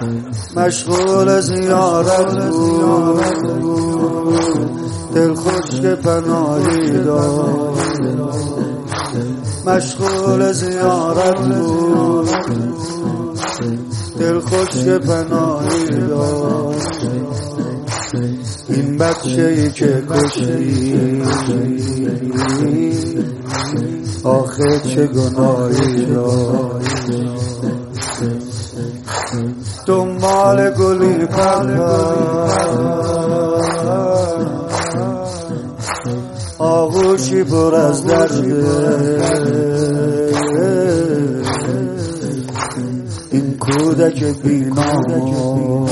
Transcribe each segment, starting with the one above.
مشغول زیارت بود، دل خشک پناهی داشت. مشغول زیارت بود، دل خشک پناهی داشت. این بچه‌ای که کشتی آخه چه گناهی داشت. دنبال گلی پرپر آغوشی پر از درده. این کودک بی‌نام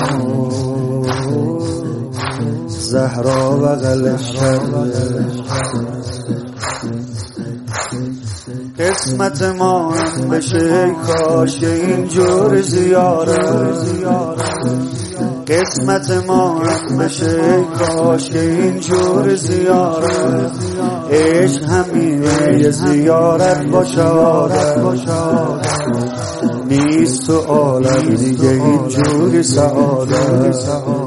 زهرا بغلش کرده. قسمت ما هم بشه کاش که اینجور زیارت. قسمت ما هم بشه کاش که اینجور زیارت. عشق همینه یه زیارت با شهادت. نیست تو عالم دیگه اینجوری سعادت.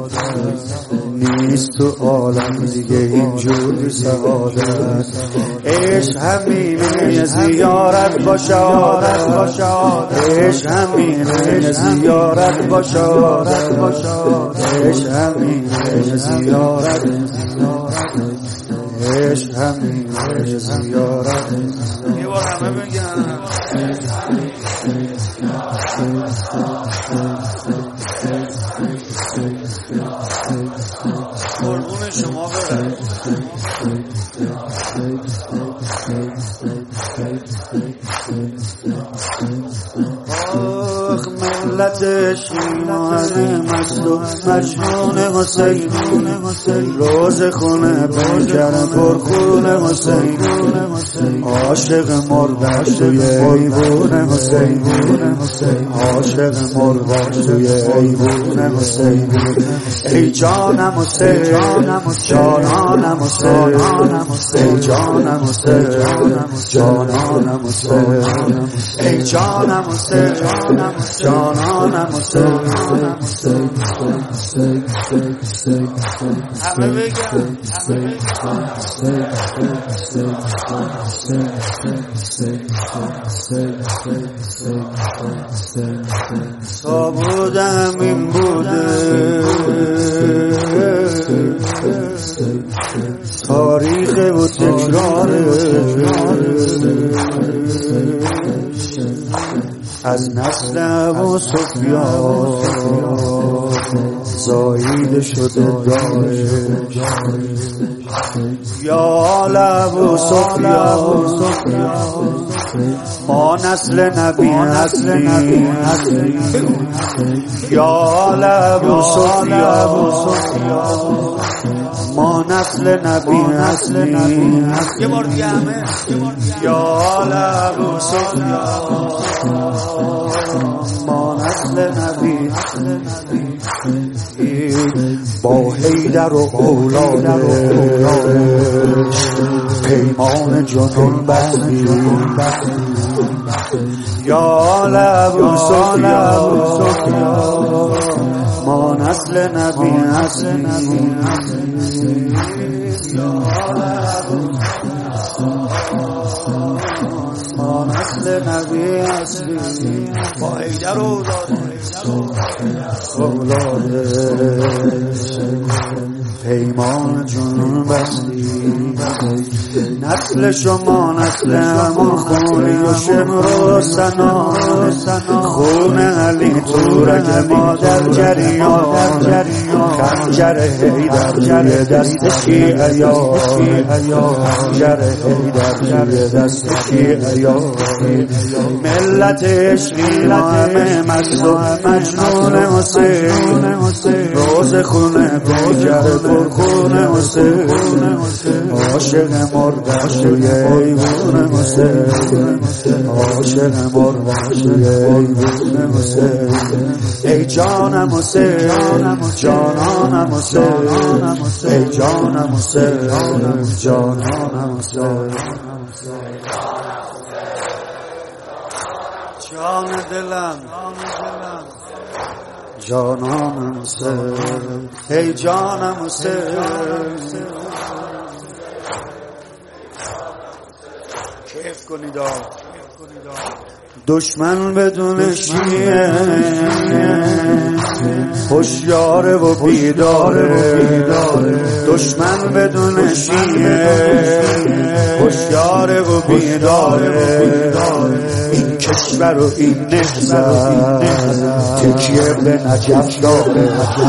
نیست تو عالم دیگه اینجوری سعادت. عشق همینه زیارت با شهادت. عشق همینه زیارت با شهادت. عشق همینه زیارت. عشق همینه زیارت. یه بار همه بگن قربون شما برم. آخ ملت شیران مست و مجنون حسین، روز خونه پنجره پرخون حسین. عاشق مردن توی ایوون حسین، عاشق مردن توی ایوون حسین. ای جانم حسین، جانانم حسین، ای جانم حسین، جانانم حسین، ای جانم حسین، جانانم حسین. همه بگم تا بودم این بوده، تاریخ و تکراره. از نسل ابو سفیان زاییده شده داعش. یا آل ابو سفیان ما نسل نبی هستیم. یا آل ابو سفیان ما نسل نبی هستیم. یه بار دیگه همه. یا آل ابو سفیان ما نسل نبی با حیدر و اولادش پیمان جنون بستیم. یا آل ابو سفیان ما نسل نبی هستیم. یا آل ابو ما نسل نبی هستیم. با حیدر و اولادش پیمان جنون بستیم. نسل شما نسل همون خونی و شمر و سنا، خون علی تو رگ مادر جریان. خنجر حیدر جر دست شیعیان، خنجر حیدر جر دست شیعیان. ملت عشقی همه مست و مجنون حسین، روز خونه پنجره پرخون حسین. عاشق مردن توی ایوون حسین، عاشق مردن توی ایوون حسین. ای جانم حسین، جانانم حسین، ای جانم حسین، جانانم حسین. جان دلم جانانم حسین، ای جانم حسین. کیف کنید دشمن بدون شیعه هوشیاره و بیداره، دشمن بدون شیعه هوشیاره و بیداره. این کشور و این نهضت تکیه به نجف داره،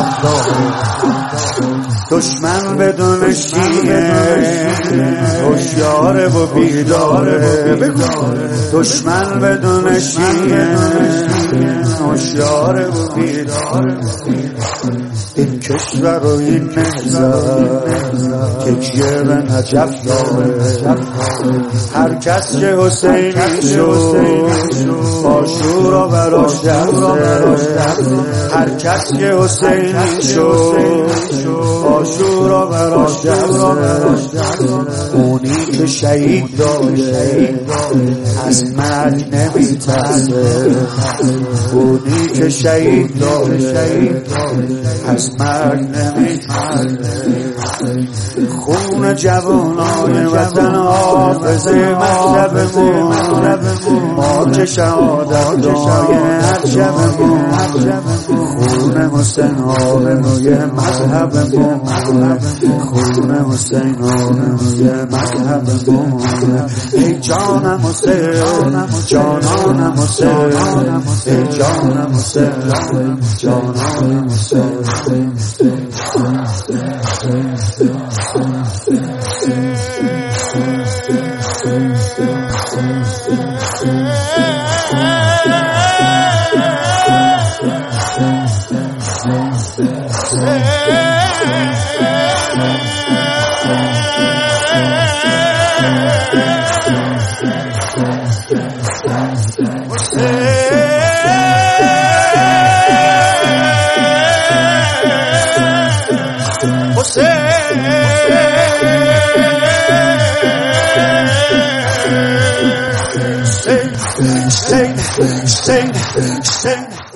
دشمن بدون شیعه هوشیاره و بیداره، دشمن بدون شیعه هوشیاره و بیداره. این کشور و این نهضت تکیه به نجف داره. هر کس که حسینی شد عاشورا براش دفته، هر کس که حسینی شد عاشورا براش دفته. اونی که شهید داره از مرگ نمیترسه، اونی که شهید داره از مرگ نمیترسه. خون جوانان وطن حافظ مکتبمون، ما که شهادت دای هر شبمون. خون حسین آرموی مذهبمون، خون حسین آرموی مذهبمون. ای جانم حسین، جانانم حسین، ای جانم حسین، جانانم حسین. Stay.